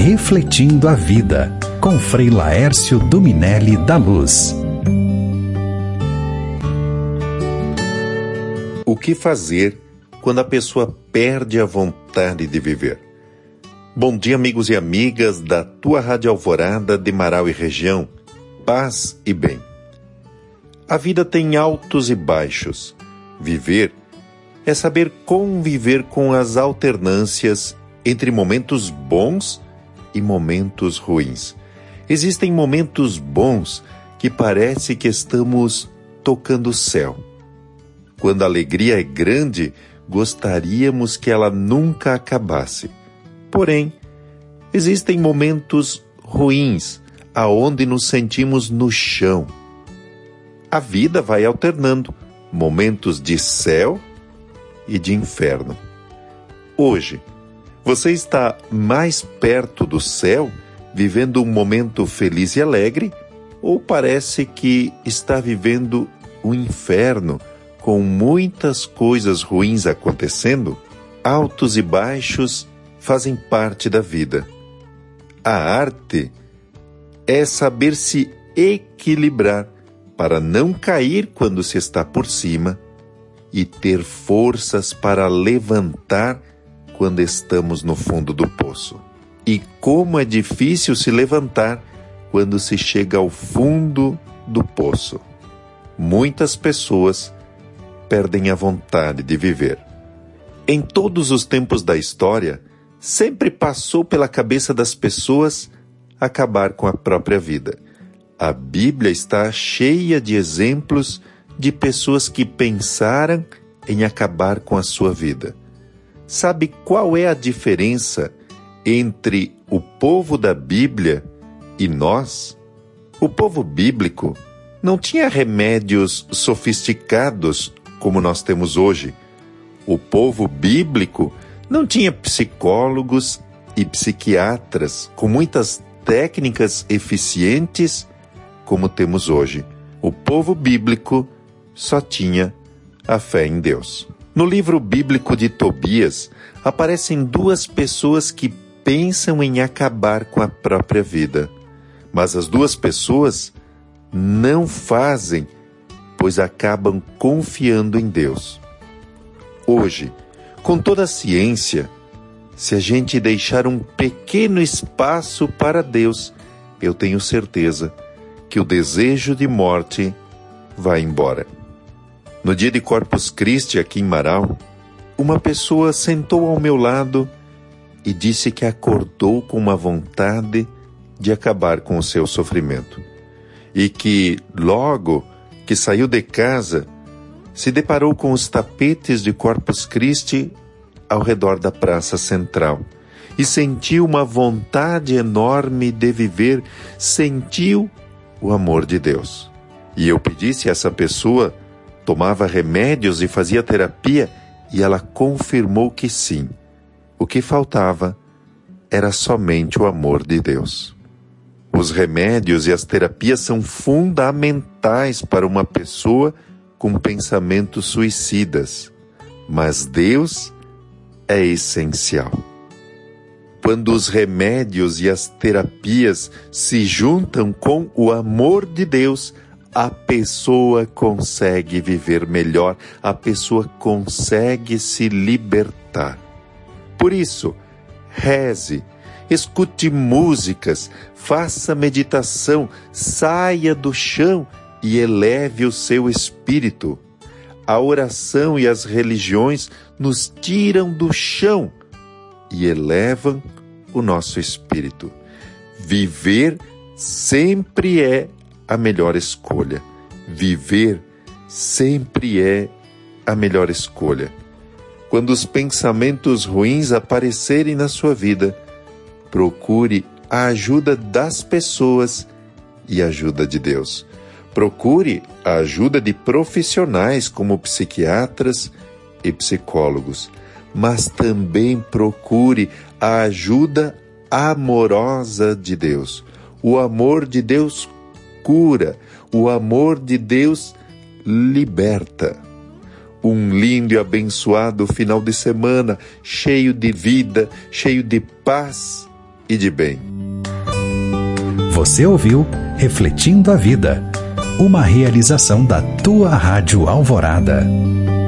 Refletindo a Vida, com Frei Laércio Dominelli da Luz. O que fazer quando a pessoa perde a vontade de viver? Bom dia, amigos e amigas da tua Rádio Alvorada de Marau e região. Paz e bem. A vida tem altos e baixos. Viver é saber conviver com as alternâncias entre momentos bons e momentos ruins. Existem momentos bons que parece que estamos tocando o céu. Quando a alegria é grande, gostaríamos que ela nunca acabasse. Porém, existem momentos ruins, aonde nos sentimos no chão. A vida vai alternando momentos de céu e de inferno. Hoje, você está mais perto do céu, vivendo um momento feliz e alegre, ou parece que está vivendo um inferno, com muitas coisas ruins acontecendo? Altos e baixos fazem parte da vida. A arte é saber se equilibrar para não cair quando se está por cima e ter forças para levantar quando estamos no fundo do poço. E como é difícil se levantar quando se chega ao fundo do poço. Muitas pessoas perdem a vontade de viver. Em todos os tempos da história, sempre passou pela cabeça das pessoas acabar com a própria vida. A Bíblia está cheia de exemplos de pessoas que pensaram em acabar com a sua vida. Sabe qual é a diferença entre o povo da Bíblia e nós? O povo bíblico não tinha remédios sofisticados como nós temos hoje. O povo bíblico não tinha psicólogos e psiquiatras com muitas técnicas eficientes como temos hoje. O povo bíblico só tinha a fé em Deus. No livro bíblico de Tobias, aparecem duas pessoas que pensam em acabar com a própria vida. Mas as duas pessoas não fazem, pois acabam confiando em Deus. Hoje, com toda a ciência, se a gente deixar um pequeno espaço para Deus, eu tenho certeza que o desejo de morte vai embora. No dia de Corpus Christi, aqui em Marau, uma pessoa sentou ao meu lado e disse que acordou com uma vontade de acabar com o seu sofrimento. E que, logo que saiu de casa, se deparou com os tapetes de Corpus Christi ao redor da praça central e sentiu uma vontade enorme de viver, sentiu o amor de Deus. E eu pedi se essa pessoa tomava remédios e fazia terapia, e ela confirmou que sim. O que faltava era somente o amor de Deus. Os remédios e as terapias são fundamentais para uma pessoa com pensamentos suicidas, mas Deus é essencial. Quando os remédios e as terapias se juntam com o amor de Deus, a pessoa consegue viver melhor, a pessoa consegue se libertar. Por isso, reze, escute músicas, faça meditação, saia do chão e eleve o seu espírito. A oração e as religiões nos tiram do chão e elevam o nosso espírito. Viver sempre é a melhor escolha. Viver sempre é a melhor escolha. Quando os pensamentos ruins aparecerem na sua vida, procure a ajuda das pessoas e a ajuda de Deus. Procure a ajuda de profissionais como psiquiatras e psicólogos, mas também procure a ajuda amorosa de Deus. O amor de Deus cura, o amor de Deus liberta. Um lindo e abençoado final de semana, cheio de vida, cheio de paz e de bem. Você ouviu Refletindo a Vida, uma realização da tua Rádio Alvorada.